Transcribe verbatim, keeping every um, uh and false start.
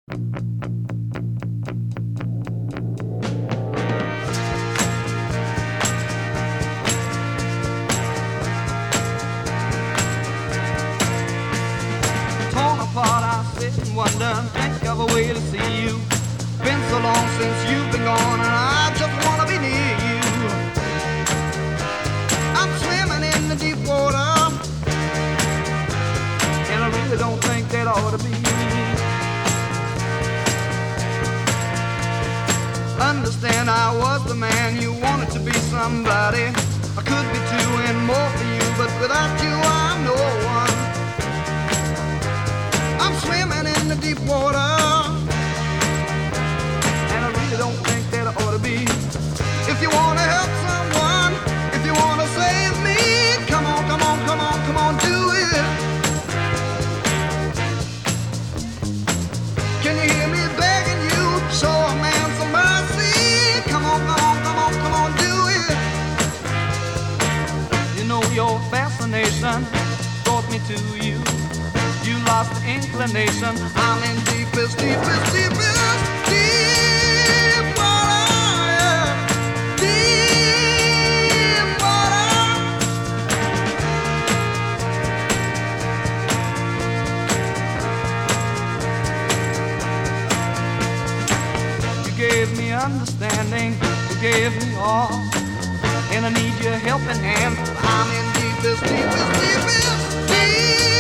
Torn apart, I sit and wonder, think of a way to see you. Been so long since you've been gone, and I just wanna be near you. I'm swimming in the deep water, and I really don't think that ought to be. Understand I was the man you wanted to be somebody. I could be two and more for you, but without you I'm no one. I'm swimming in the deep water, and I really don't think that I ought to be. If you wanna help someone, if you wanna save me, come on, come on, come on, come on, do it. Can you hear me begging you? Show a man some mercy. Come on, come on, come on, come on, do it. You know your fascination brought me to you. You lost the inclination. I'm in deepest, deepest, deepest, deep water, yeah. Deep water. You gave me understanding, you gave me all, and I need your helping hand. I'm in deepest, deepest, deepest, deep.